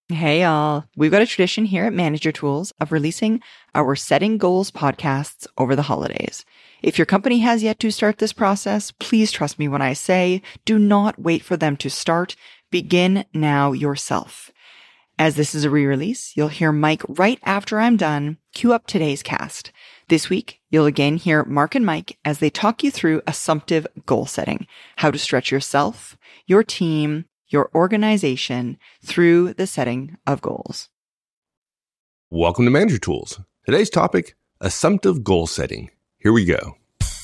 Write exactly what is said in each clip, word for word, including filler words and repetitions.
Hey, y'all. We've got a tradition here at Manager Tools of releasing our Setting Goals podcasts over the holidays. If your company has yet to start this process, please trust me when I say, do not wait for them to start. Begin now yourself. As this is a re-release, you'll hear Mike right after I'm done cue up today's cast. This week, you'll again hear Mark and Mike as they talk you through assumptive goal setting, how to stretch yourself, your team, your organization through the setting of goals. Welcome to Manager Tools. Today's topic, assumptive goal setting. Here we go.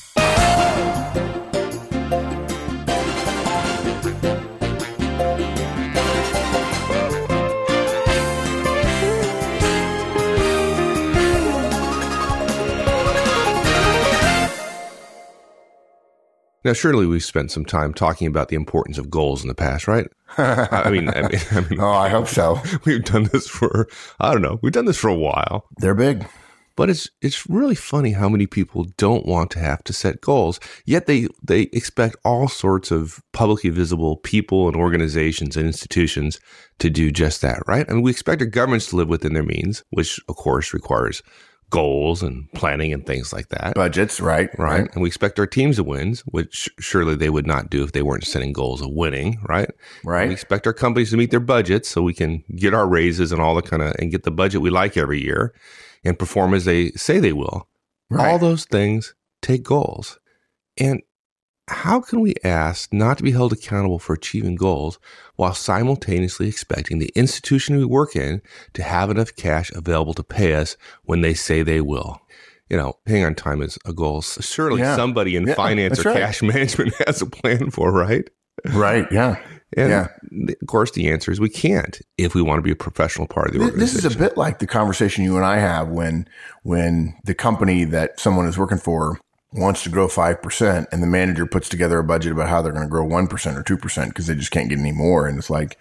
Now, surely we've spent some time talking about the importance of goals in the past, right? I mean, I mean, I mean, oh, I hope so. We've done this for, I don't know, we've done this for a while. They're big. But it's it's really funny how many people don't want to have to set goals, yet they, they expect all sorts of publicly visible people and organizations and institutions to do just that, right? I mean, we expect our governments to live within their means, which, of course, requires goals and planning and things like that. Budgets, right, right. Right. And we expect our teams to win, which surely they would not do if they weren't setting goals of winning, right? Right. And we expect our companies to meet their budgets so we can get our raises and all the kind of, and get the budget we like every year and perform as they say they will. Right. All those things take goals. And how can we ask not to be held accountable for achieving goals while simultaneously expecting the institution we work in to have enough cash available to pay us when they say they will? You know, paying on time is a goal. Surely yeah. somebody in yeah, finance or right. cash management has a plan for, right? Right, yeah. And yeah. of course, the answer is we can't if we want to be a professional part of the organization. This is a bit like the conversation you and I have when when the company that someone is working for wants to grow five percent and the manager puts together a budget about how they're going to grow one percent or two percent because they just can't get any more. And it's like,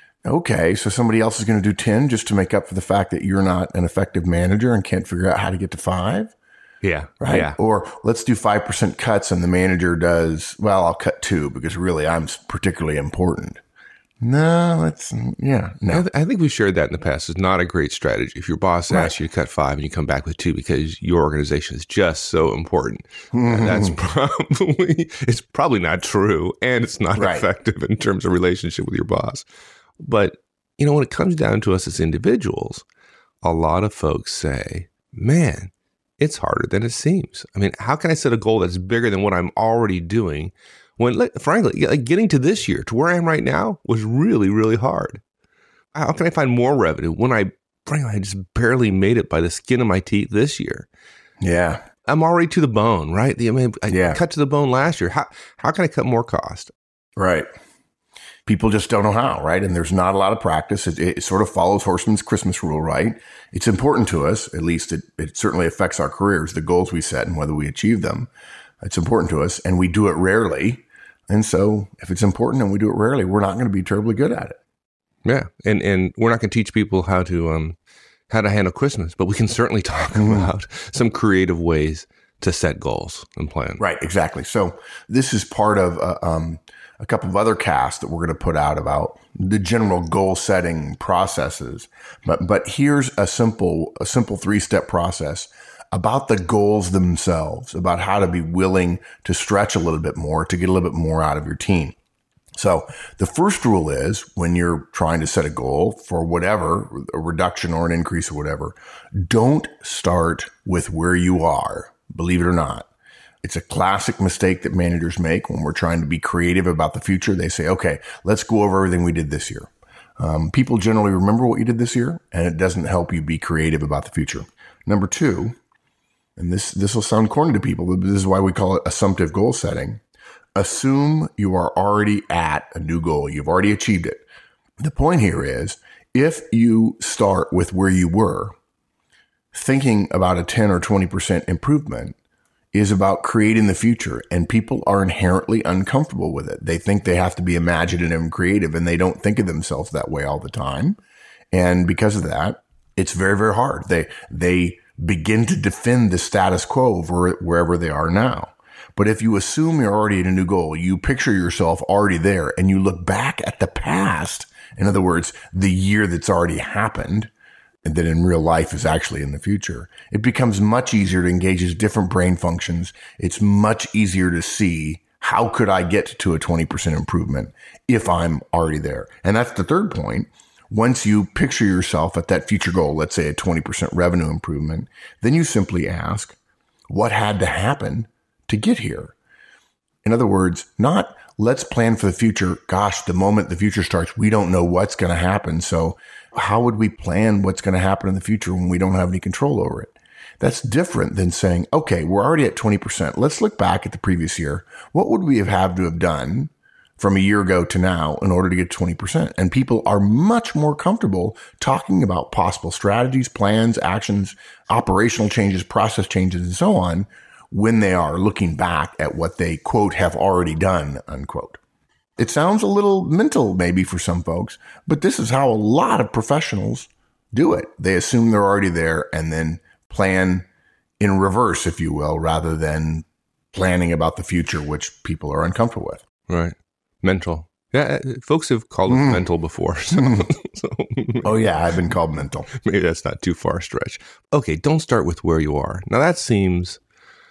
okay, so somebody else is going to do ten just to make up for the fact that you're not an effective manager and can't figure out how to get to five? Yeah. Right. Yeah. Or let's do five percent cuts and the manager does, well, I'll cut two because really I'm particularly important. No, that's, yeah, no. I, th- I think we've shared that in the past. It's not a great strategy. If your boss Right. asks you to cut five and you come back with two because your organization is just so important, Mm-hmm. that's probably, it's probably not true. And it's not Right. effective in terms of relationship with your boss. But, you know, when it comes down to us as individuals, a lot of folks say, man, it's harder than it seems. I mean, how can I set a goal that's bigger than what I'm already doing when, like, frankly, like getting to this year, to where I am right now, was really, really hard? How can I find more revenue when I, frankly, I just barely made it by the skin of my teeth this year? Yeah. I'm already to the bone, right? I mean, I Yeah. cut to the bone last year. How how can I cut more cost? Right. People just don't know how, right? And there's not a lot of practice. It, it sort of follows Horseman's Christmas rule, right? It's important to us, at least it, it certainly affects our careers, the goals we set and whether we achieve them. It's important to us, and we do it rarely. And so if it's important and we do it rarely, we're not going to be terribly good at it. Yeah. And and we're not going to teach people how to um how to handle Christmas, but we can certainly talk Mm-hmm. about some creative ways to set goals and plan. Right, exactly. So this is part of uh, um, a couple of other casts that we're going to put out about the general goal setting processes. But but here's a simple a simple three step process about the goals themselves, about how to be willing to stretch a little bit more to get a little bit more out of your team. So the first rule is when you're trying to set a goal for whatever, a reduction or an increase or whatever, don't start with where you are, believe it or not. It's a classic mistake that managers make when we're trying to be creative about the future. They say, okay, let's go over everything we did this year. Um, people generally remember what you did this year, and it doesn't help you be creative about the future. Number two, and this, this will sound corny to people, but this is why we call it assumptive goal setting. Assume you are already at a new goal. You've already achieved it. The point here is if you start with where you were, thinking about a ten or twenty percent improvement is about creating the future, and people are inherently uncomfortable with it. They think they have to be imaginative and creative, and they don't think of themselves that way all the time. And because of that, it's very, very hard. They, they begin to defend the status quo over wherever they are now. But if you assume you're already at a new goal, you picture yourself already there, and you look back at the past In other words, the year that's already happened and that in real life is actually in the future. It becomes much easier to engage different brain functions. It's much easier to see how could I get to a twenty percent improvement if I'm already there. And that's the third point. Once you picture yourself at that future goal, let's say a twenty percent revenue improvement, then you simply ask, what had to happen to get here? In other words, not let's plan for the future. Gosh, the moment the future starts, we don't know what's going to happen. So how would we plan what's going to happen in the future when we don't have any control over it? That's different than saying, okay, we're already at twenty percent. Let's look back at the previous year. What would we have had to have done from a year ago to now in order to get twenty percent? And people are much more comfortable talking about possible strategies, plans, actions, operational changes, process changes, and so on when they are looking back at what they, quote, have already done, unquote. It sounds a little mental maybe for some folks, but this is how a lot of professionals do it. They assume they're already there and then plan in reverse, if you will, rather than planning about the future, which people are uncomfortable with. Right. Mental. Yeah, folks have called it mm. mental before. So, so oh, yeah, I've been called mental. Maybe that's not too far a stretch. Okay, don't start with where you are. Now, that seems,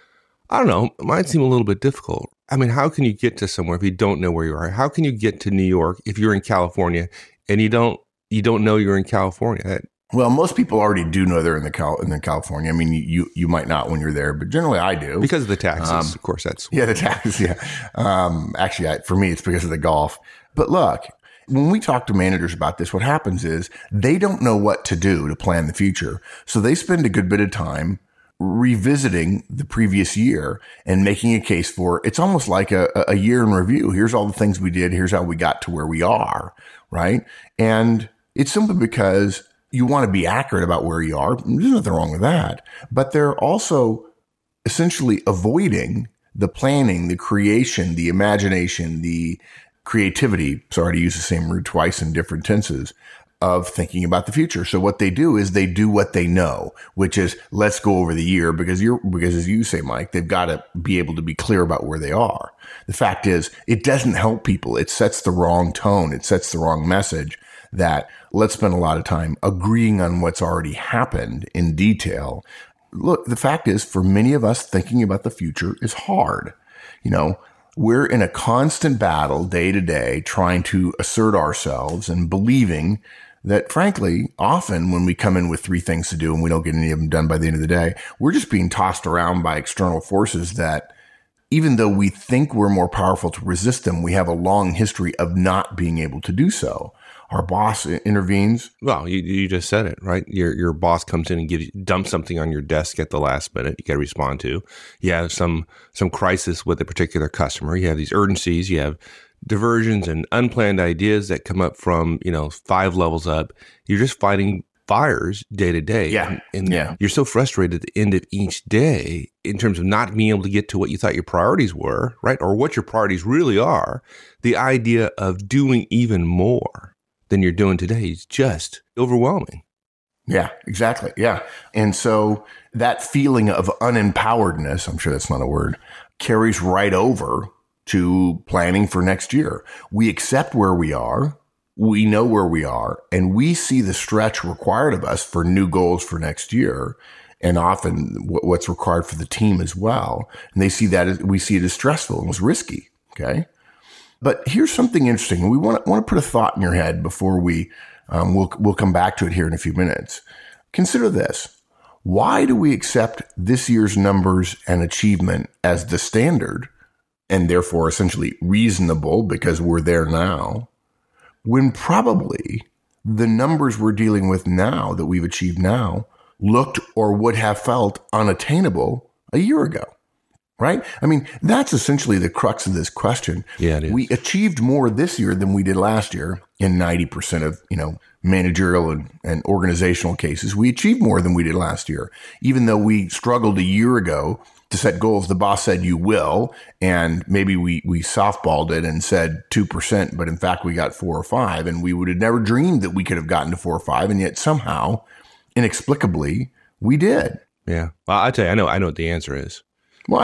I don't know, it might seem a little bit difficult. I mean, how can you get to somewhere if you don't know where you are? How can you get to New York if you're in California and you don't you don't know you're in California? That, Well, most people already do know they're in the Cal- in the California. I mean, you you might not when you're there, but generally I do. Because of the taxes, um, of course. That's yeah, the taxes. Yeah, um, actually, I, for me, it's because of the golf. But look, when we talk to managers about this, what happens is they don't know what to do to plan the future, so they spend a good bit of time revisiting the previous year and making a case for it. It's almost like a, a year in review. Here's all the things we did. Here's how we got to where we are, right? And it's simply because you want to be accurate about where you are. There's nothing wrong with that. But they're also essentially avoiding the planning, the creation, the imagination, the creativity. Sorry to use the same word twice in different tenses of thinking about the future. So what they do is they do what they know, which is let's go over the year because you're, because as you say, Mike, they've got to be able to be clear about where they are. The fact is it doesn't help people. It sets the wrong tone. It sets the wrong message that let's spend a lot of time agreeing on what's already happened in detail. Look, the fact is for many of us, thinking about the future is hard. You know, we're in a constant battle day to day, trying to assert ourselves and believing that, frankly, often when we come in with three things to do and we don't get any of them done by the end of the day, we're just being tossed around by external forces that, even though we think we're more powerful to resist them, we have a long history of not being able to do so. Our boss intervenes. Well, you, you just said it, right? Your your boss comes in and gives dumps something on your desk at the last minute. You got to respond to. You have some some crisis with a particular customer. You have these urgencies. You have diversions and unplanned ideas that come up from, you know, five levels up. You're just fighting fires day to day. Yeah. And, and yeah. you're so frustrated at the end of each day in terms of not being able to get to what you thought your priorities were, right? Or what your priorities really are. The idea of doing even more than you're doing today is just overwhelming. Yeah, exactly. Yeah. And so that feeling of unempoweredness, I'm sure that's not a word, carries right over to planning for next year. We accept where we are. We know where we are, and we see the stretch required of us for new goals for next year, and often what's required for the team as well. And they see that as, we see it as stressful and as risky. Okay. But here's something interesting. We want to, want to put a thought in your head before we, um, we'll, we'll come back to it here in a few minutes. Consider this. Why do we accept this year's numbers and achievement as the standard and therefore essentially reasonable because we're there now, when probably the numbers we're dealing with now that we've achieved now looked or would have felt unattainable a year ago? Right? I mean, that's essentially the crux of this question. Yeah, it is. We achieved more this year than we did last year in ninety percent of, you know, managerial and, and organizational cases. We achieved more than we did last year, even though we struggled a year ago to set goals. The boss said you will, and maybe we, we softballed it and said two percent, but in fact we got four or five, and we would have never dreamed that we could have gotten to four or five. And yet somehow, inexplicably, we did. Yeah. Well, I tell you, I know, I know what the answer is. What?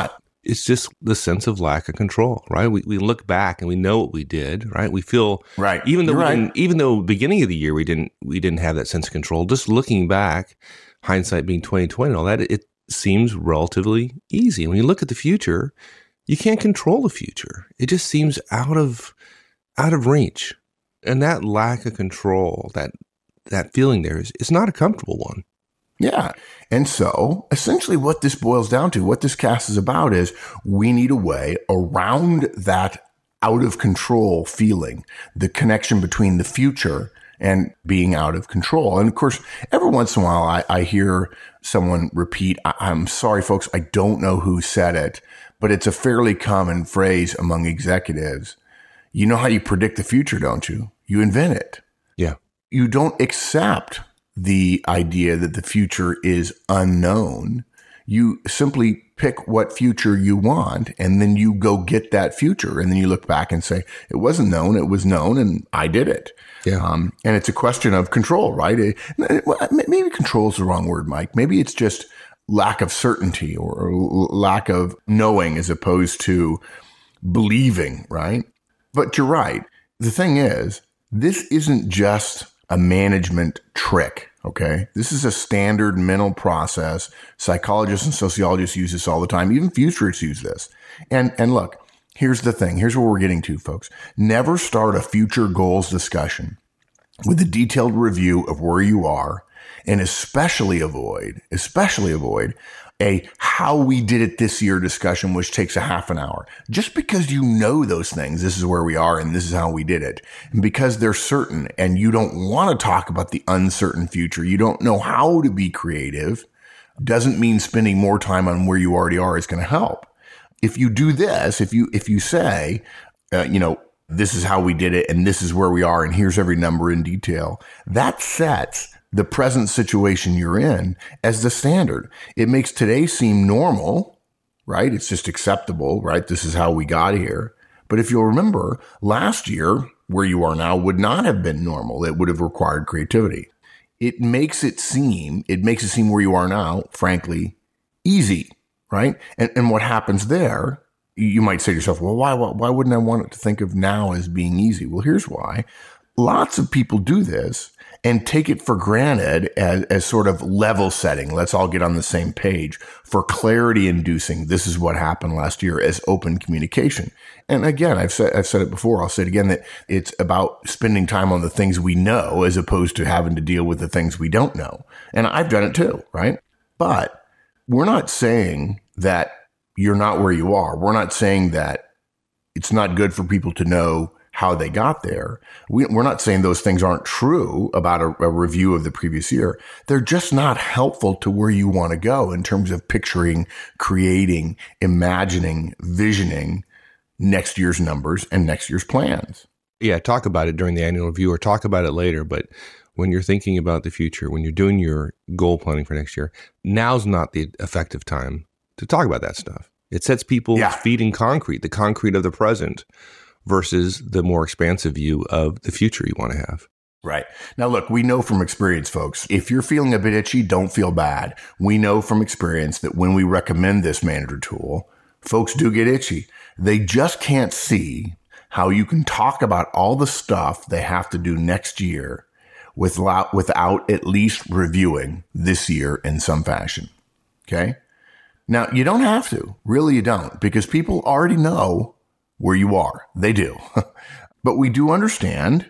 It's just the sense of lack of control, right? We we look back and we know what we did, right? We feel right. Even though You're we right. didn't, even though beginning of the year we didn't we didn't have that sense of control. Just looking back, hindsight being twenty twenty, and all that, it seems relatively easy. When you look at the future, you can't control the future. It just seems out of out of reach, and that lack of control, that that feeling there is it's not a comfortable one. Yeah. And so essentially what this boils down to, what this cast is about is we need a way around that out of control feeling, the connection between the future and being out of control. And of course, every once in a while I, I hear someone repeat, I, I'm sorry, folks, I don't know who said it, but it's a fairly common phrase among executives. You know how you predict the future, don't you? You invent it. Yeah. You don't accept the idea that the future is unknown. You simply pick what future you want, and then you go get that future. And then you look back and say, it wasn't known, it was known, and I did it. Yeah. Um, and it's a question of control, right? It, maybe control is the wrong word, Mike. Maybe it's just lack of certainty or lack of knowing as opposed to believing, right? But you're right. The thing is, this isn't just a management trick, okay? This is a standard mental process. Psychologists and sociologists use this all the time. Even futurists use this. And and look, here's the thing. Here's what we're getting to, folks. Never start a future goals discussion with a detailed review of where you are, and especially avoid, especially avoid a how we did it this year discussion, which takes a half an hour. Just because you know those things, this is where we are and this is how we did it. And because they're certain and you don't want to talk about the uncertain future, you don't know how to be creative, doesn't mean spending more time on where you already are is going to help. If you do this, if you, if you say, uh, you know, this is how we did it and this is where we are and here's every number in detail, that sets the present situation you're in as the standard. It makes today seem normal, right? It's just acceptable, right? This is how we got here. But if you'll remember, last year, where you are now would not have been normal. It would have required creativity. It makes it seem, it makes it seem where you are now, frankly, easy, right? And, and what happens there, you might say to yourself, well, why, why, why wouldn't I want to think of now as being easy? Well, here's why. Lots of people do this and take it for granted as, as sort of level setting. Let's all get on the same page for clarity inducing. This is what happened last year as open communication. And again, I've said, I've said it before. I'll say it again, that it's about spending time on the things we know as opposed to having to deal with the things we don't know. And I've done it too, right? But we're not saying that you're not where you are. We're not saying that it's not good for people to know how they got there. We, we're not saying those things aren't true about a, a review of the previous year. They're just not helpful to where you want to go in terms of picturing, creating, imagining, visioning next year's numbers and next year's plans. Yeah, talk about it during the annual review or talk about it later. But when you're thinking about the future, when you're doing your goal planning for next year, now's not the effective time to talk about that stuff. It sets people's yeah. feet in concrete, the concrete of the present, versus the more expansive view of the future you want to have. Right. Now, look, we know from experience, folks, if you're feeling a bit itchy, don't feel bad. We know from experience that when we recommend this manager tool, folks do get itchy. They just can't see how you can talk about all the stuff they have to do next year without, without at least reviewing this year in some fashion. Okay. Now, you don't have to. Really, you don't, because people already know where you are. They do. But we do understand.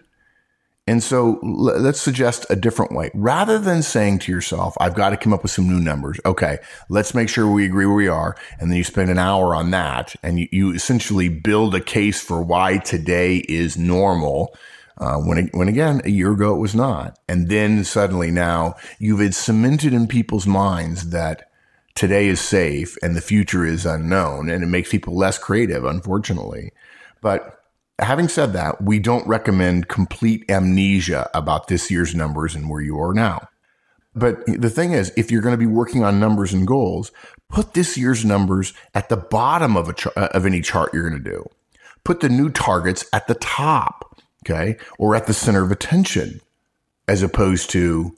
And so let's suggest a different way. Rather than saying to yourself, I've got to come up with some new numbers. Okay, let's make sure we agree where we are. And then you spend an hour on that. And you, you essentially build a case for why today is normal. Uh, when, when again, a year ago it was not. And then suddenly now you've cemented in people's minds that today is safe and the future is unknown, and it makes people less creative, unfortunately. But having said that, we don't recommend complete amnesia about this year's numbers and where you are now. But the thing is, if you're going to be working on numbers and goals, put this year's numbers at the bottom of a ch- of any chart you're going to do. Put the new targets at the top, okay, or at the center of attention, as opposed to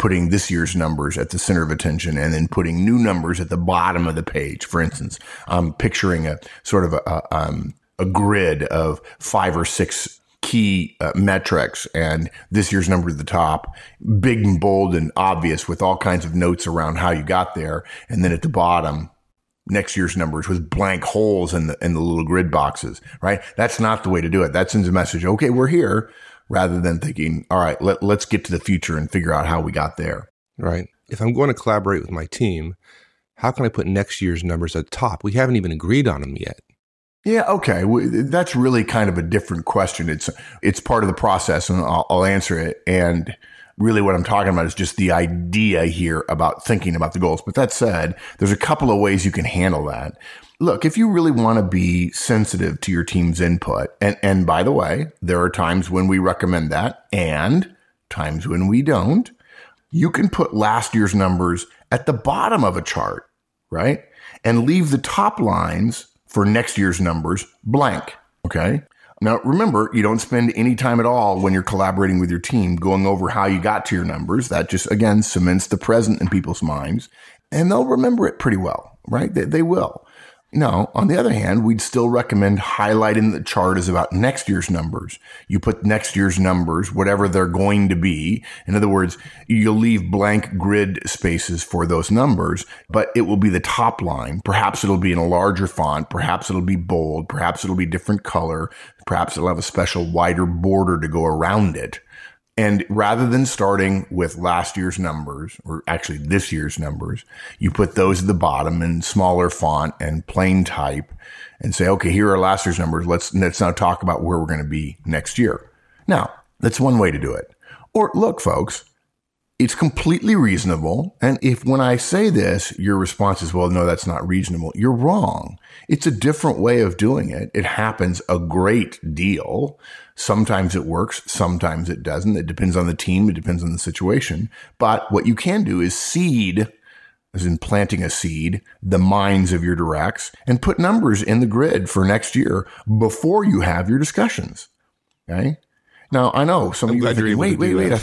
putting this year's numbers at the center of attention and then putting new numbers at the bottom of the page. For instance, I'm picturing a sort of a, a, um, a grid of five or six key uh, metrics, and this year's number at the top, big and bold and obvious with all kinds of notes around how you got there. And then at the bottom, next year's numbers with blank holes in the, in the little grid boxes, right? That's not the way to do it. That sends a message. Okay, we're here, rather than thinking, all right, let, let's get to the future and figure out how we got there. Right. If I'm going to collaborate with my team, how can I put next year's numbers at the top? We haven't even agreed on them yet. Yeah, okay. That's really kind of a different question. It's it's part of the process, and I'll, I'll answer it. And really what I'm talking about is just the idea here about thinking about the goals. But that said, there's a couple of ways you can handle that. Look, if you really want to be sensitive to your team's input, and, and by the way, there are times when we recommend that and times when we don't, you can put last year's numbers at the bottom of a chart, right? And leave the top lines for next year's numbers blank, okay? Now, remember, you don't spend any time at all when you're collaborating with your team going over how you got to your numbers. That just, again, cements the present in people's minds, and they'll remember it pretty well, right? They, they will. Now, on the other hand, we'd still recommend highlighting the chart as about next year's numbers. You put next year's numbers, whatever they're going to be. In other words, you'll leave blank grid spaces for those numbers, but it will be the top line. Perhaps it'll be in a larger font. Perhaps it'll be bold. Perhaps it'll be different color. Perhaps it'll have a special wider border to go around it. And rather than starting with last year's numbers, or actually this year's numbers, you put those at the bottom in smaller font and plain type and say, okay, here are last year's numbers. Let's, let's now talk about where we're going to be next year. Now, that's one way to do it. Or look, folks, it's completely reasonable. And if when I say this, your response is, well, no, that's not reasonable, you're wrong. It's a different way of doing it. It happens a great deal. Sometimes it works. Sometimes it doesn't. It depends on the team. It depends on the situation. But what you can do is seed, as in planting a seed, the minds of your directs and put numbers in the grid for next year before you have your discussions. Okay. Now, I know some I'm of you are thinking, wait, wait, wait.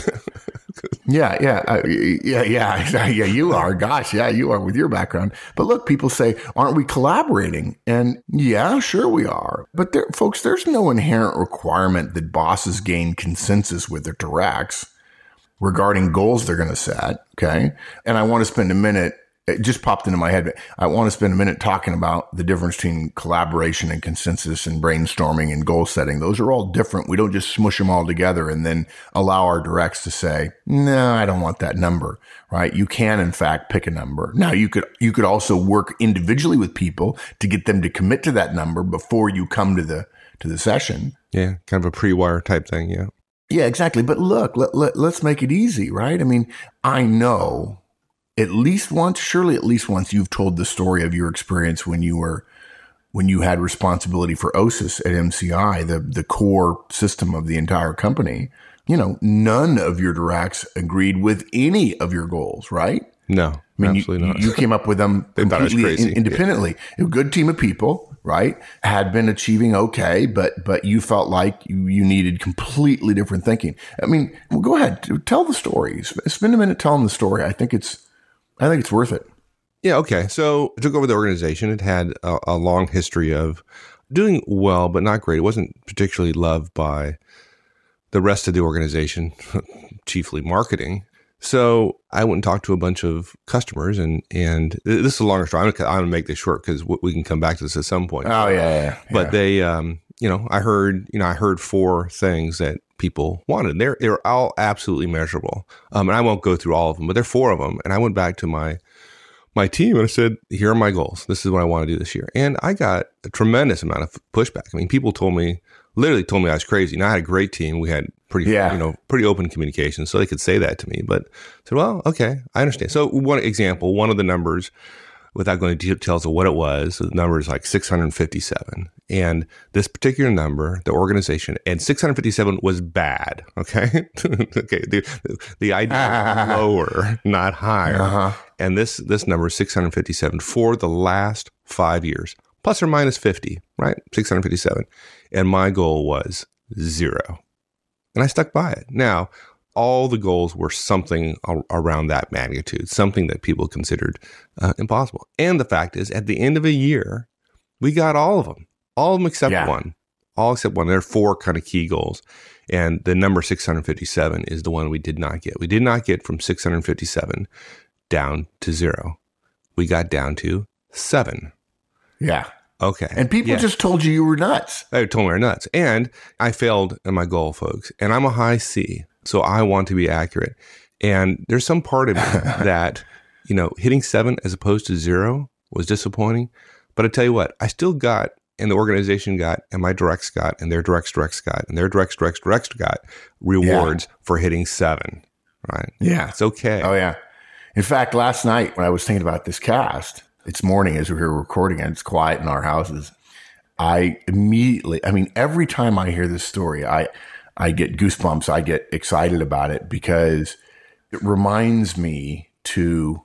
yeah, yeah, uh, yeah, yeah, yeah, you are. Gosh, yeah, you are with your background. But look, people say, aren't we collaborating? And yeah, sure we are. But there, folks, there's no inherent requirement that bosses gain consensus with their directs regarding goals they're going to set, okay? And I want to spend a minute, it just popped into my head, but I want to spend a minute talking about the difference between collaboration and consensus and brainstorming and goal setting. Those are all different. We don't just smush them all together and then allow our directs to say, no, I don't want that number, right? You can, in fact, pick a number. Now, you could, you could also work individually with people to get them to commit to that number before you come to the, to the session. Yeah. Kind of a pre-wire type thing. Yeah. Yeah, exactly. But look, let, let, let's make it easy, right? I mean, I know at least once, surely at least once you've told the story of your experience when you were, when you had responsibility for O S I S at M C I, the, the core system of the entire company. You know, none of your directs agreed with any of your goals, right? No, I mean, absolutely you, not. You came up with them They thought it was completely crazy. in, independently. Yeah. A good team of people, right? Had been achieving okay, but but you felt like you, you needed completely different thinking. I mean, well, go ahead, tell the story. Spend a minute telling the story. I think it's, I think it's worth it. Yeah. Okay. So I took over the organization. It had a, a long history of doing well, but not great. It wasn't particularly loved by the rest of the organization, chiefly marketing. So I went and talked to a bunch of customers, and, and this is a longer story. I'm going to make this short because we can come back to this at some point. Oh, yeah, yeah, yeah. But they, um, you know, I heard, you know, I heard four things that people wanted. They're, they're all absolutely measurable. Um, and I won't go through all of them, but there are four of them. And I went back to my, my team and I said, here are my goals. This is what I want to do this year. And I got a tremendous amount of pushback. I mean, people told me, literally told me I was crazy. Now I had a great team. We had pretty, yeah. you know, pretty open communication, so they could say that to me. But I said, well, okay, I understand. So one example, one of the numbers, without going into details of what it was, the number is like six hundred fifty-seven. And this particular number, the organization, and six hundred fifty-seven was bad. Okay. okay. The, the idea was lower, not higher. Uh-huh. And this, this number is six hundred fifty-seven for the last five years, plus or minus fifty, right? six hundred fifty-seven. And my goal was zero. And I stuck by it. Now, all the goals were something a- around that magnitude, something that people considered uh, impossible. And the fact is, at the end of a year, we got all of them, all of them except Yeah. one, all except one. There are four kind of key goals. And the number six hundred fifty-seven is the one we did not get. We did not get from six hundred fifty-seven down to zero. We got down to seven. Yeah. Okay. And people Yeah. just told you you were nuts. They told me we're nuts. And I failed in my goal, folks. And I'm a high C, so I want to be accurate. And there's some part of me that, you know, hitting seven as opposed to zero was disappointing. But I tell you what, I still got, and the organization got, and my directs got, and their directs directs got, and their directs directs directs got rewards yeah. for hitting seven, right? Yeah. It's okay. Oh, yeah. In fact, last night when I was thinking about this cast, it's morning as we're here recording and it's quiet in our houses. I immediately, I mean, every time I hear this story, I, I get goosebumps. I get excited about it because it reminds me to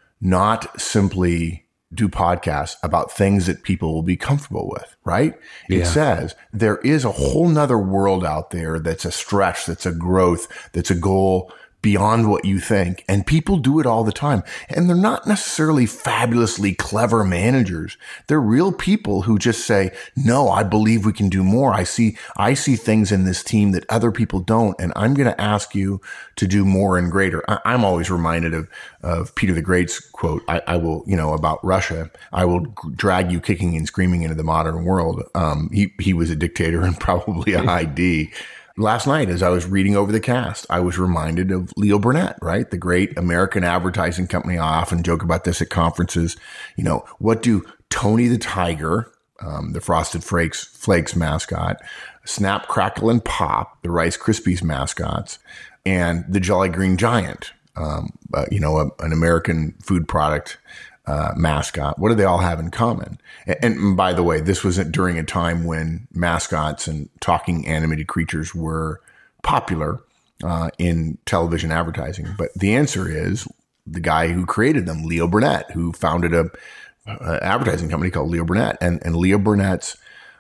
not simply do podcasts about things that people will be comfortable with, right? Yeah. It says there is a whole nother world out there that's a stretch, that's a growth, that's a goal beyond what you think. And people do it all the time. And they're not necessarily fabulously clever managers. They're real people who just say, no, I believe we can do more. I see, I see things in this team that other people don't. And I'm going to ask you to do more and greater. I, I'm always reminded of, of Peter the Great's quote. I, I will, you know, about Russia, I will drag you kicking and screaming into the modern world. Um, he, he was a dictator and probably a high D. Last night, as I was reading over the cast, I was reminded of Leo Burnett, right? The great American advertising company. I often joke about this at conferences. You know, what do Tony the Tiger, um, the Frosted Flakes, Flakes mascot, Snap, Crackle, and Pop, the Rice Krispies mascots, and the Jolly Green Giant, um, uh, you know, a, an American food product Uh, mascot. What do they all have in common? And, and by the way, this wasn't during a time when mascots and talking animated creatures were popular uh, in television advertising. But the answer is the guy who created them, Leo Burnett, who founded a, a advertising company called Leo Burnett. And, and Leo Burnett's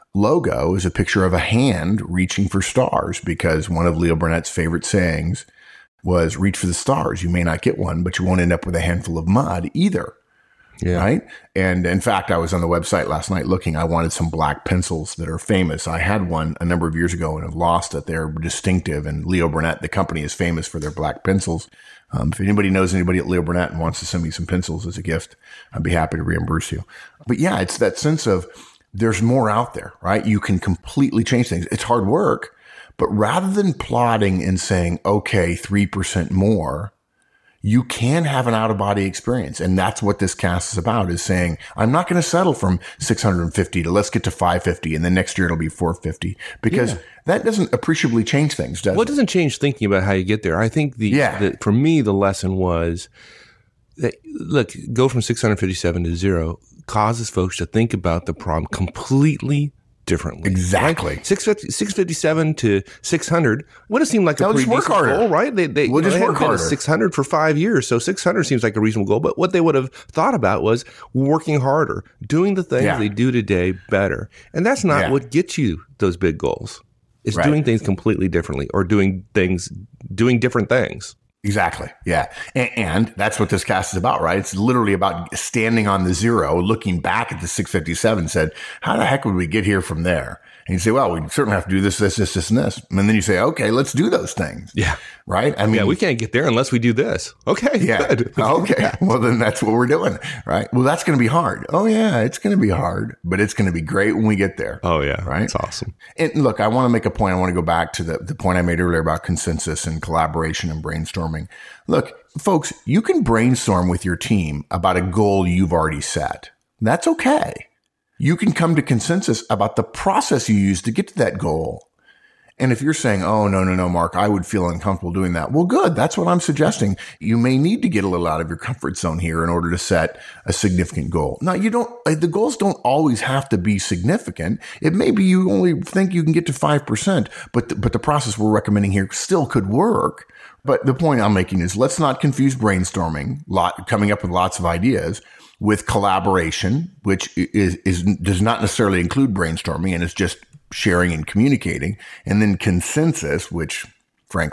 logo is a picture of a hand reaching for stars because one of Leo Burnett's favorite sayings was reach for the stars. You may not get one, but you won't end up with a handful of mud either. Yeah. Right. And in fact, I was on the website last night looking, I wanted some black pencils that are famous. I had one a number of years ago and have lost it. They're distinctive. And Leo Burnett, the company, is famous for their black pencils. Um, if anybody knows anybody at Leo Burnett and wants to send me some pencils as a gift, I'd be happy to reimburse you. But yeah, it's that sense of there's more out there, right? You can completely change things. It's hard work, but rather than plotting and saying, okay, three percent more, you can have an out-of-body experience. And that's what this cast is about, is saying, I'm not going to settle from six hundred fifty to let's get to five fifty. And then next year it'll be four fifty because yeah. that doesn't appreciably change things, does well, it? Well, it doesn't change thinking about how you get there. I think the, yeah. the for me, the lesson was that, look, go from six hundred fifty-seven to zero causes folks to think about the problem completely differently. Exactly. Right? six fifty-seven to six hundred would have seemed like a They'll pretty just work decent harder. goal, right? They, they, we'll you know, just they work had been harder. at six hundred for five years, so six hundred seems like a reasonable goal. But what they would have thought about was working harder, doing the things yeah. they do today better. And that's not yeah. what gets you those big goals. It's right. doing things completely differently or doing things, doing different things. Exactly. Yeah. And, and that's what this cast is about, right? It's literally about standing on the zero, looking back at the six fifty-seven, said, how the heck would we get here from there? And you say, well, we certainly have to do this, this, this, this, and this. And then you say, okay, let's do those things. Yeah. Right? I mean, yeah, we can't get there unless we do this. Okay. Yeah. Good. Okay. Well, then that's what we're doing. Right. Well, that's going to be hard. Oh, yeah. It's going to be hard, but it's going to be great when we get there. Oh, yeah. Right. That's awesome. And look, I want to make a point. I want to go back to the, the point I made earlier about consensus and collaboration and brainstorming. Look, folks, you can brainstorm with your team about a goal you've already set. That's okay. You can come to consensus about the process you use to get to that goal. And if you're saying, oh, no, no, no, Mark, I would feel uncomfortable doing that. Well, good. That's what I'm suggesting. You may need to get a little out of your comfort zone here in order to set a significant goal. Now, you don't, the goals don't always have to be significant. It may be you only think you can get to five percent, but the, but the process we're recommending here still could work. But the point I'm making is let's not confuse brainstorming, lot, coming up with lots of ideas, with collaboration, which is, is does not necessarily include brainstorming and is just sharing and communicating, and then consensus, which frankly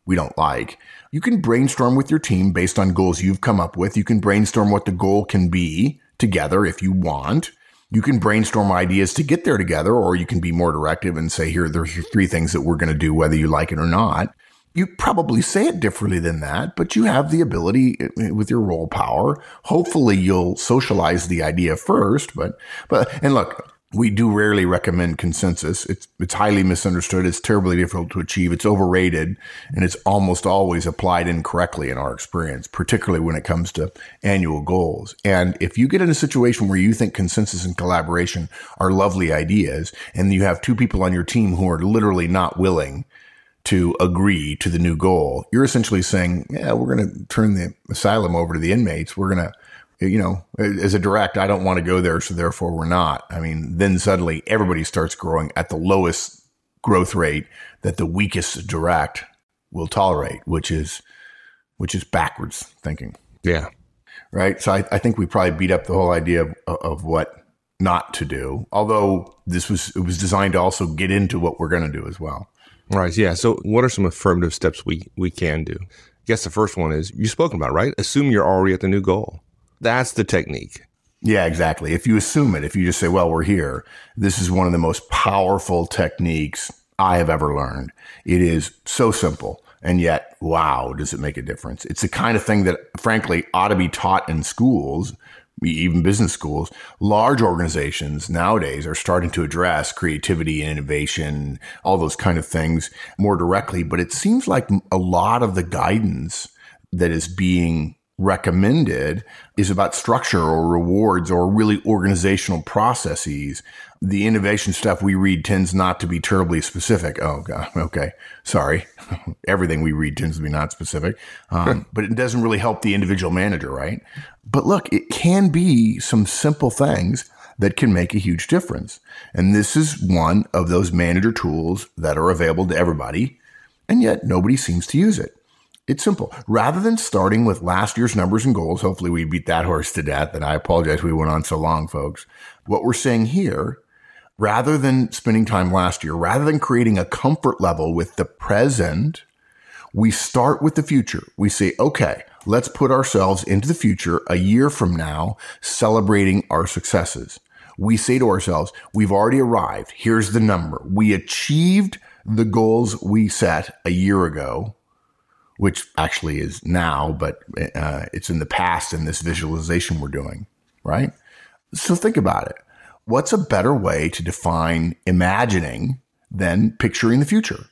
we don't like. You can brainstorm with your team based on goals you've come up with. You can brainstorm what the goal can be together if you want. You can brainstorm ideas to get there together, or you can be more directive and say, here, there's your three things that we're going to do, whether you like it or not. You probably say it differently than that, but you have the ability with your role power. Hopefully you'll socialize the idea first, but, but, and look, we do rarely recommend consensus. It's, it's highly misunderstood. It's terribly difficult to achieve. It's overrated, and it's almost always applied incorrectly in our experience, particularly when it comes to annual goals. And if you get in a situation where you think consensus and collaboration are lovely ideas, and you have two people on your team who are literally not willing to agree to the new goal, you're essentially saying, yeah, we're going to turn the asylum over to the inmates. We're going to, you know, as a direct, I don't want to go there, so therefore we're not. I mean, then suddenly everybody starts growing at the lowest growth rate that the weakest direct will tolerate, which is, which is backwards thinking. Yeah. Right. So I, I think we probably beat up the whole idea of, of what not to do, although this was, it was designed to also get into what we're going to do as well. Right. Yeah. So what are some affirmative steps we, we can do? I guess the first one is you've spoken about, right? Assume you're already at the new goal. That's the technique. Yeah, exactly. If you assume it, if you just say, well, we're here, this is one of the most powerful techniques I have ever learned. It is so simple. And yet, wow, does it make a difference? It's the kind of thing that, frankly, ought to be taught in schools, even business schools. Large organizations nowadays are starting to address creativity and innovation, all those kind of things more directly. But it seems like a lot of the guidance that is being recommended is about structure or rewards or really organizational processes. The innovation stuff we read tends not to be terribly specific. Oh, God. Okay. Sorry. Everything we read tends to be not specific. Um, sure. But it doesn't really help the individual manager, right? But look, it can be some simple things that can make a huge difference. And this is one of those manager tools that are available to everybody, and yet nobody seems to use it. It's simple. Rather than starting with last year's numbers and goals, hopefully we beat that horse to death, and I apologize we went on so long, folks. What we're saying here, rather than spending time last year, rather than creating a comfort level with the present, we start with the future. We say, okay, let's put ourselves into the future a year from now, celebrating our successes. We say to ourselves, we've already arrived. Here's the number. We achieved the goals we set a year ago, which actually is now, but uh, it's in the past in this visualization we're doing, right? So think about it. What's a better way to define imagining than picturing the future?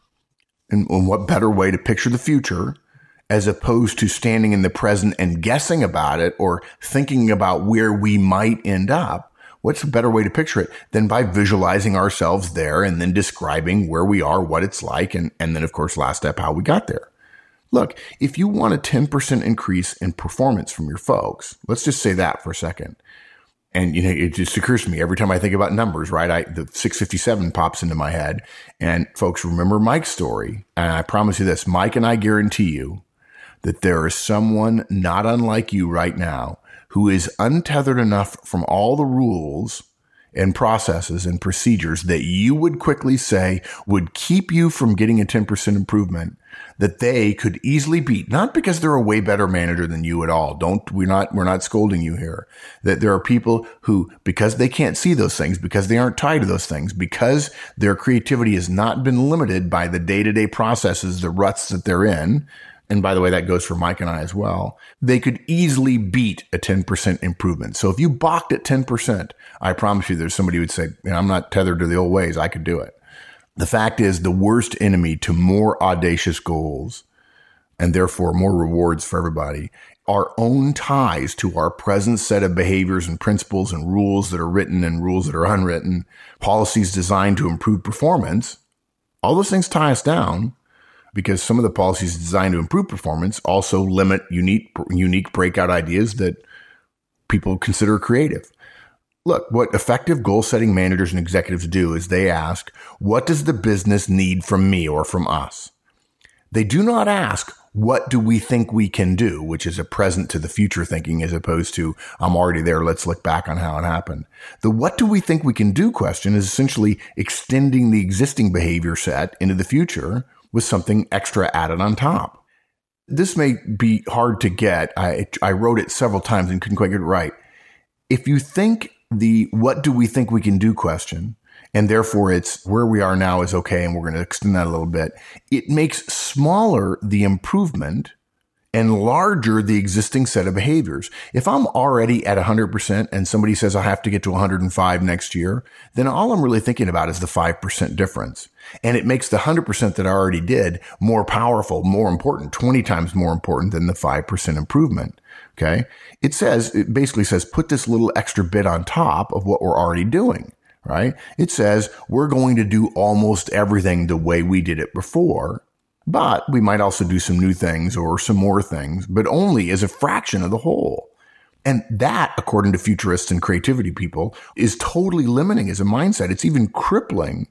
And, and what better way to picture the future as opposed to standing in the present and guessing about it or thinking about where we might end up? What's a better way to picture it than by visualizing ourselves there and then describing where we are, what it's like, and, and then, of course, last step, how we got there. Look, if you want a ten percent increase in performance from your folks, let's just say that for a second. And, you know, it just occurs to me every time I think about numbers, right? I, the six fifty-seven pops into my head. And folks, remember Mike's story. And I promise you this, Mike and I guarantee you that there is someone not unlike you right now who is untethered enough from all the rules and processes and procedures that you would quickly say would keep you from getting a ten percent improvement that they could easily beat, not because they're a way better manager than you at all. Don't, we're not, we're not scolding you here. That there are people who, because they can't see those things, because they aren't tied to those things, because their creativity has not been limited by the day-to-day processes, the ruts that they're in. And by the way, that goes for Mike and I as well. They could easily beat a ten percent improvement. So if you balked at ten percent, I promise you there's somebody who would say, I'm not tethered to the old ways. I could do it. The fact is, the worst enemy to more audacious goals, and therefore more rewards for everybody, our own ties to our present set of behaviors and principles and rules that are written and rules that are unwritten, policies designed to improve performance. All those things tie us down because some of the policies designed to improve performance also limit unique, unique breakout ideas that people consider creative. Look, what effective goal-setting managers and executives do is they ask, what does the business need from me or from us? They do not ask, what do we think we can do, which is a present to the future thinking as opposed to, I'm already there, let's look back on how it happened. The what do we think we can do question is essentially extending the existing behavior set into the future with something extra added on top. This may be hard to get. I, I wrote it several times and couldn't quite get it right. If you think the what do we think we can do question, and therefore it's where we are now is okay, and we're going to extend that a little bit, it makes smaller the improvement and larger the existing set of behaviors. If I'm already at one hundred percent and somebody says I have to get to one hundred five next year, then all I'm really thinking about is the five percent difference. And it makes the one hundred percent that I already did more powerful, more important, twenty times more important than the five percent improvement. Okay. It says, it basically says, put this little extra bit on top of what we're already doing, right? It says we're going to do almost everything the way we did it before. But we might also do some new things or some more things, but only as a fraction of the whole. And that, according to futurists and creativity people, is totally limiting as a mindset. It's even crippling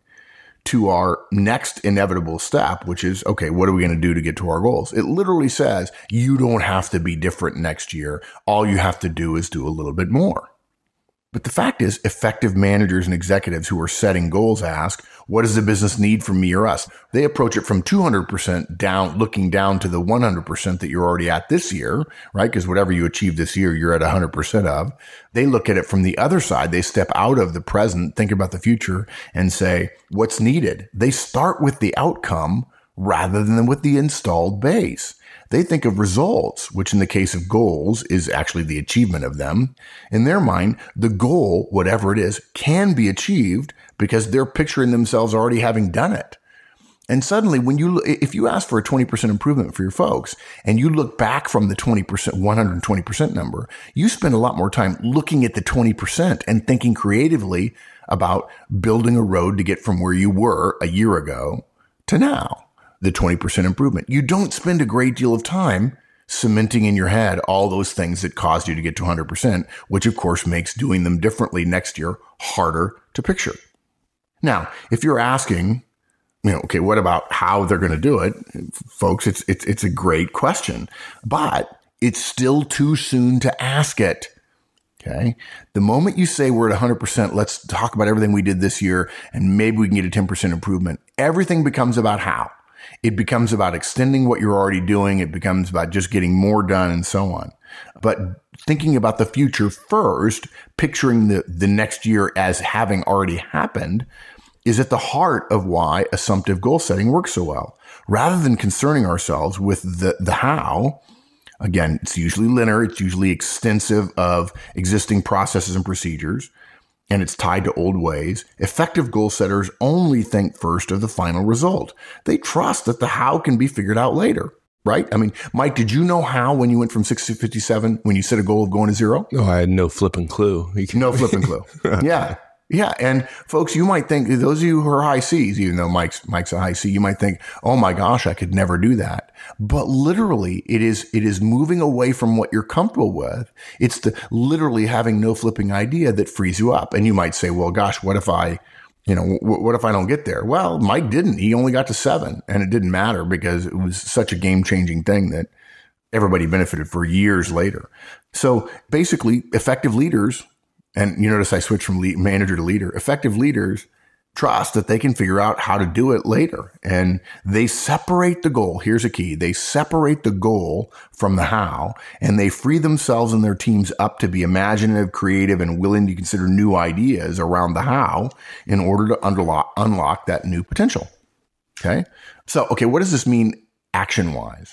to our next inevitable step, which is, okay, what are we going to do to get to our goals? It literally says you don't have to be different next year. All you have to do is do a little bit more. But the fact is, effective managers and executives who are setting goals ask, what does the business need from me or us? They approach it from two hundred percent down, looking down to the one hundred percent that you're already at this year, right? Because whatever you achieve this year, you're at one hundred percent of. They look at it from the other side. They step out of the present, think about the future, and say, what's needed? They start with the outcome rather than with the installed base. They think of results, which in the case of goals is actually the achievement of them. In their mind, the goal, whatever it is, can be achieved because they're picturing themselves already having done it. And suddenly when you, if you ask for a twenty percent improvement for your folks and you look back from the twenty percent, one hundred twenty percent number, you spend a lot more time looking at the twenty percent and thinking creatively about building a road to get from where you were a year ago to now. The twenty percent improvement. You don't spend a great deal of time cementing in your head all those things that caused you to get to one hundred percent, which of course makes doing them differently next year harder to picture. Now, if you're asking, you know, okay, what about how they're going to do it? Folks, it's, it's, it's a great question, but it's still too soon to ask it. Okay. The moment you say we're at one hundred percent, let's talk about everything we did this year and maybe we can get a ten percent improvement. Everything becomes about how. It becomes about extending what you're already doing. It becomes about just getting more done and so on. But thinking about the future first, picturing the, the next year as having already happened is at the heart of why assumptive goal setting works so well. Rather than concerning ourselves with the, the how, again, it's usually linear. It's usually extensive of existing processes and procedures, and it's tied to old ways. Effective goal setters only think first of the final result. They trust that the how can be figured out later, right? I mean, Mike, did you know how when you went from six to fifty-seven, when you set a goal of going to zero? No, I had no flipping clue. No flipping clue. Yeah. Yeah. And folks, you might think, those of you who are high C's, even though Mike's, Mike's a high C, you might think, oh my gosh, I could never do that. But literally it is, it is moving away from what you're comfortable with. It's the literally having no flipping idea that frees you up. And you might say, well, gosh, what if I, you know, w- what if I don't get there? Well, Mike didn't. He only got to seven and it didn't matter because it was such a game changing thing that everybody benefited for years later. So basically effective leaders, and you notice I switched from lead, manager to leader. Effective leaders trust that they can figure out how to do it later. And they separate the goal. Here's a key. They separate the goal from the how, and they free themselves and their teams up to be imaginative, creative, and willing to consider new ideas around the how in order to unlock, unlock that new potential. Okay. So, okay, what does this mean action wise?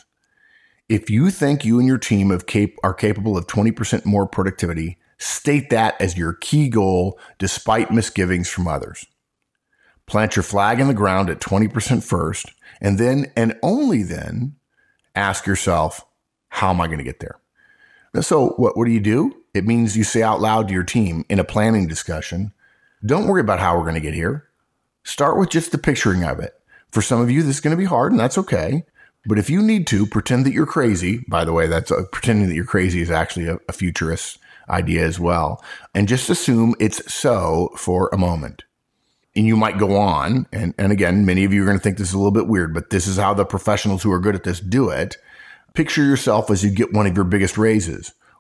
If you think you and your team have cap- are capable of twenty percent more productivity, state that as your key goal despite misgivings from others. Plant your flag in the ground at twenty percent first, and then, and only then, ask yourself, how am I going to get there? So what, what do you do? It means you say out loud to your team in a planning discussion, don't worry about how we're going to get here. Start with just the picturing of it. For some of you, this is going to be hard, and that's okay. But if you need to, pretend that you're crazy. By the way, that's uh, pretending that you're crazy is actually a, a futurist idea as well. And just assume it's so for a moment. And you might go on. And, and again, many of you are going to think this is a little bit weird, but this is how the professionals who are good at this do it. Picture yourself as you get one of your biggest raises,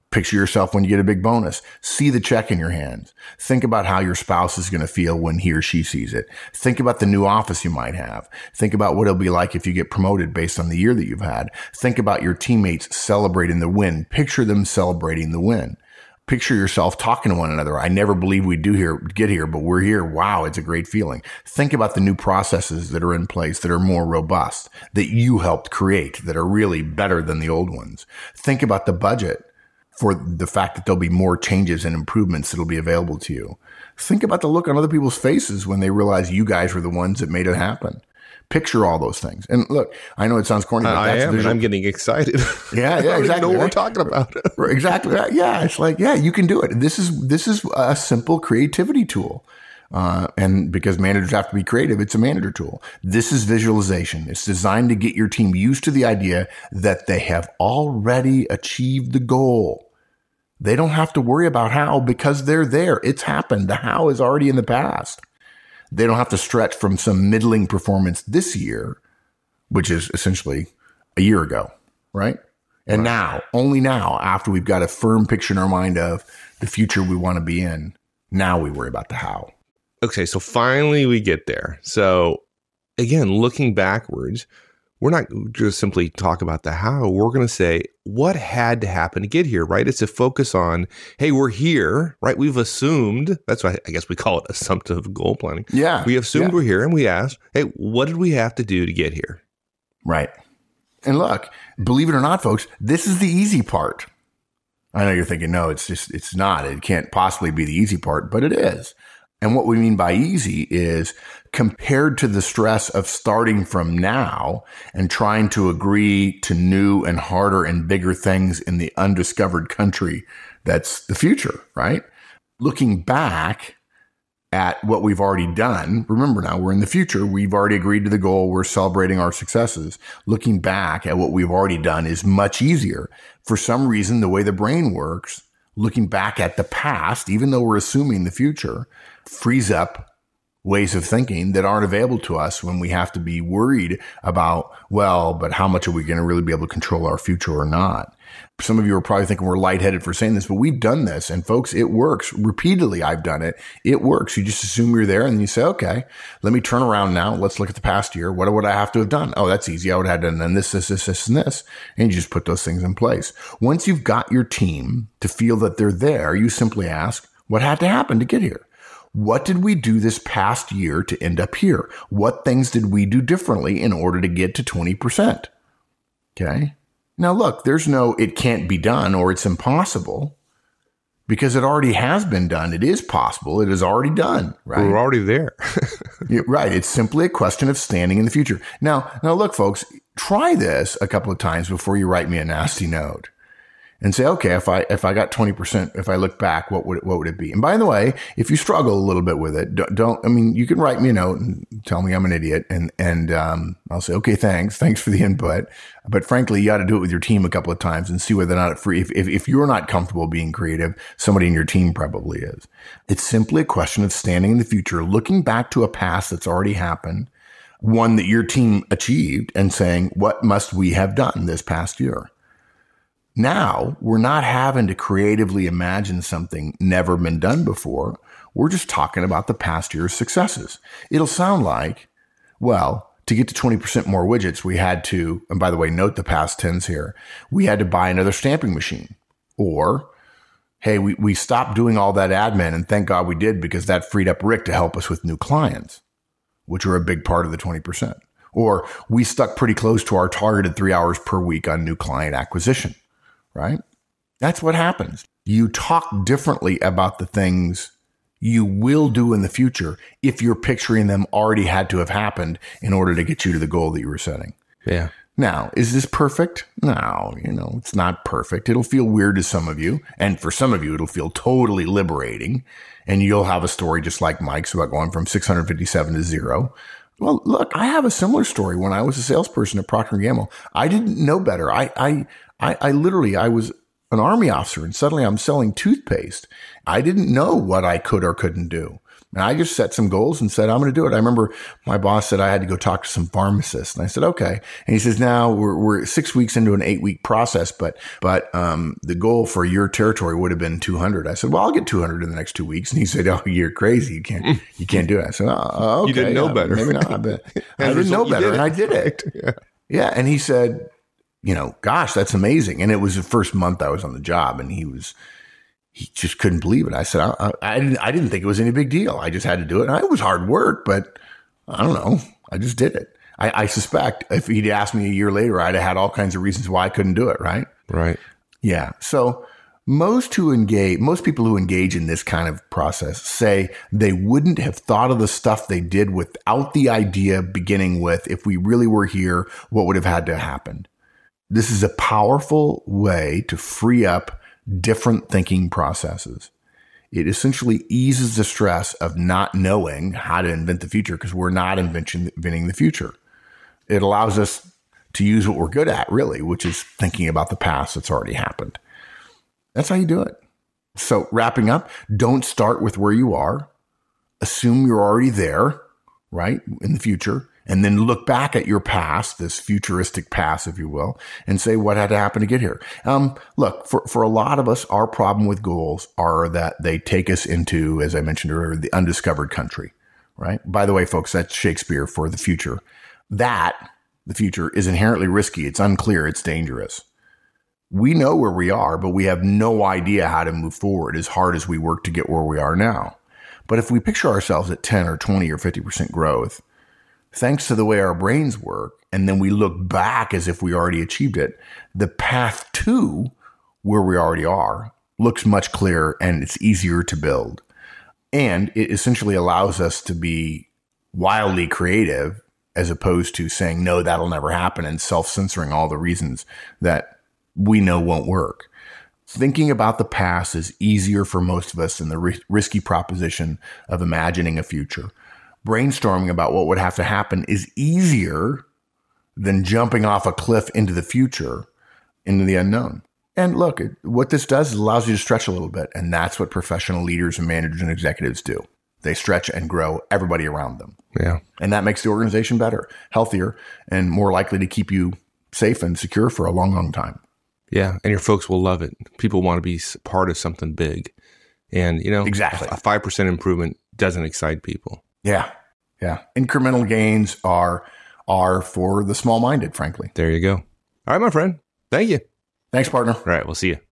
Picture yourself when you get a big bonus. See the check in your hands. Think about how your spouse is going to feel when he or she sees it. Think about the new office you might have. Think about what it'll be like if you get promoted based on the year that you've had. Think about your teammates celebrating the win. Picture them celebrating the win. Picture yourself talking to one another. I never believed we'd do here, get here, but we're here. Wow, it's a great feeling. Think about the new processes that are in place that are more robust, that you helped create, that are really better than the old ones. Think about the budget for the fact that there'll be more changes and improvements that'll be available to you. Think about the look on other people's faces when they realize you guys were the ones that made it happen. Picture all those things. And look, I know it sounds corny, but I that's am, visual. and I'm getting excited. Yeah, yeah, I don't exactly. even know what right? we're talking about. Exactly. Right. Yeah, it's like, yeah, you can do it. This is this is a simple creativity tool. Uh, and because managers have to be creative, it's a manager tool. This is visualization. It's designed to get your team used to the idea that they have already achieved the goal. They don't have to worry about how because they're there. It's happened. The how is already in the past. They don't have to stretch from some middling performance this year, which is essentially a year ago, right? And right. now, only now, after we've got a firm picture in our mind of the future we want to be in, now we worry about the how. Okay, so finally we get there. So again, looking backwards, we're not just simply talk about the how. We're going to say what had to happen to get here, right? It's a focus on, hey, we're here, right? We've assumed, that's why I guess we call it assumptive goal planning. Yeah. We assumed yeah. we're here and we asked, hey, what did we have to do to get here? Right. And look, believe it or not, folks, this is the easy part. I know you're thinking, no, it's just, it's not. It can't possibly be the easy part, but it is. And what we mean by easy is compared to the stress of starting from now and trying to agree to new and harder and bigger things in the undiscovered country that's the future, right? Looking back at what we've already done, remember now we're in the future. We've already agreed to the goal. We're celebrating our successes. Looking back at what we've already done is much easier. For some reason, the way the brain works, looking back at the past, even though we're assuming the future, frees up ways of thinking that aren't available to us when we have to be worried about, well, but how much are we going to really be able to control our future or not? Some of you are probably thinking we're lightheaded for saying this, but we've done this. And folks, it works. Repeatedly, I've done it. It works. You just assume you're there and you say, okay, let me turn around now. Let's look at the past year. What would I have to have done? Oh, that's easy. I would have done this, this, this, this, and this. And you just put those things in place. Once you've got your team to feel that they're there, you simply ask, what had to happen to get here? What did we do this past year to end up here? What things did we do differently in order to get to twenty percent? Okay. Now look, there's no, it can't be done or it's impossible because it already has been done. It is possible. It is already done, right? We're already there. Yeah, right. It's simply a question of standing in the future. Now, now look, folks, try this a couple of times before you write me a nasty note. And say, okay, if I if I got twenty percent, if I look back, what would it, what would it be? And by the way, if you struggle a little bit with it, don't, don't I mean, you can write me a note and tell me I'm an idiot, and and um, I'll say, okay, thanks, thanks for the input. But frankly, you got to do it with your team a couple of times and see whether or not it free. If, if if you're not comfortable being creative, somebody in your team probably is. It's simply a question of standing in the future, looking back to a past that's already happened, one that your team achieved, and saying, what must we have done this past year? Now, we're not having to creatively imagine something never been done before. We're just talking about the past year's successes. It'll sound like, well, to get to twenty percent more widgets, we had to, and by the way, note the past tense here, we had to buy another stamping machine. Or, hey, we, we stopped doing all that admin, and thank God we did because that freed up Rick to help us with new clients, which are a big part of the twenty percent. Or we stuck pretty close to our targeted three hours per week on new client acquisition. Right? That's what happens. You talk differently about the things you will do in the future if you're picturing them already had to have happened in order to get you to the goal that you were setting. Yeah. Now, is this perfect? No, you know, it's not perfect. It'll feel weird to some of you. And for some of you, it'll feel totally liberating. And you'll have a story just like Mike's about going from six hundred fifty-seven to zero. Well, look, I have a similar story. When I was a salesperson at Procter and Gamble, I didn't know better. I, I, I, I literally, I was an Army officer and suddenly I'm selling toothpaste. I didn't know what I could or couldn't do. And I just set some goals and said, I'm going to do it. I remember my boss said I had to go talk to some pharmacists. And I said, okay. And he says, now we're, we're six weeks into an eight week process, but, but, um, the goal for your territory would have been two hundred. I said, well, I'll get two hundred in the next two weeks. And he said, oh, you're crazy. You can't, you can't do it. I said, oh, okay. You didn't know yeah, better. Maybe not. But I didn't know better. And I did it. Yeah. Yeah. And he said, you know, gosh, that's amazing. And it was the first month I was on the job, and he was, he just couldn't believe it. I said, I, I didn't, I didn't think it was any big deal. I just had to do it. And it was hard work, but I don't know. I just did it. I, I suspect if he'd asked me a year later, I'd have had all kinds of reasons why I couldn't do it. Right. Right. Yeah. So most who engage, most people who engage in this kind of process say they wouldn't have thought of the stuff they did without the idea beginning with, if we really were here, what would have had to happen? This is a powerful way to free up different thinking processes. It essentially eases the stress of not knowing how to invent the future, because we're not invention, inventing the future. It allows us to use what we're good at, really, which is thinking about the past that's already happened. That's how you do it. So wrapping up, don't start with where you are. Assume you're already there, right, in the future. And then look back at your past, this futuristic past, if you will, and say what had to happen to get here. Um, look, for, for a lot of us, our problem with goals are that they take us into, as I mentioned earlier, the undiscovered country, right? By the way, folks, that's Shakespeare for the future. That, the future, is inherently risky. It's unclear. It's dangerous. We know where we are, but we have no idea how to move forward as hard as we work to get where we are now. But if we picture ourselves at ten or twenty or fifty percent growth, thanks to the way our brains work, and then we look back as if we already achieved it, the path to where we already are looks much clearer, and it's easier to build. And it essentially allows us to be wildly creative, as opposed to saying, no, that'll never happen, and self-censoring all the reasons that we know won't work. Thinking about the past is easier for most of us than the ri- risky proposition of imagining a future. Brainstorming about what would have to happen is easier than jumping off a cliff into the future, into the unknown. And look, it, what this does is allows you to stretch a little bit. And that's what professional leaders and managers and executives do. They stretch and grow everybody around them. Yeah. And that makes the organization better, healthier, and more likely to keep you safe and secure for a long, long time. Yeah. And your folks will love it. People want to be part of something big. And, you know, exactly. a five percent improvement doesn't excite people. Yeah. Yeah. Incremental gains are, are for the small-minded, frankly. There you go. All right, my friend. Thank you. Thanks, partner. All right. We'll see you.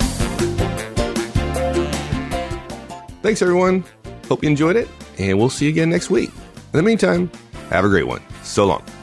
Thanks, everyone. Hope you enjoyed it, and we'll see you again next week. In the meantime, have a great one. So long.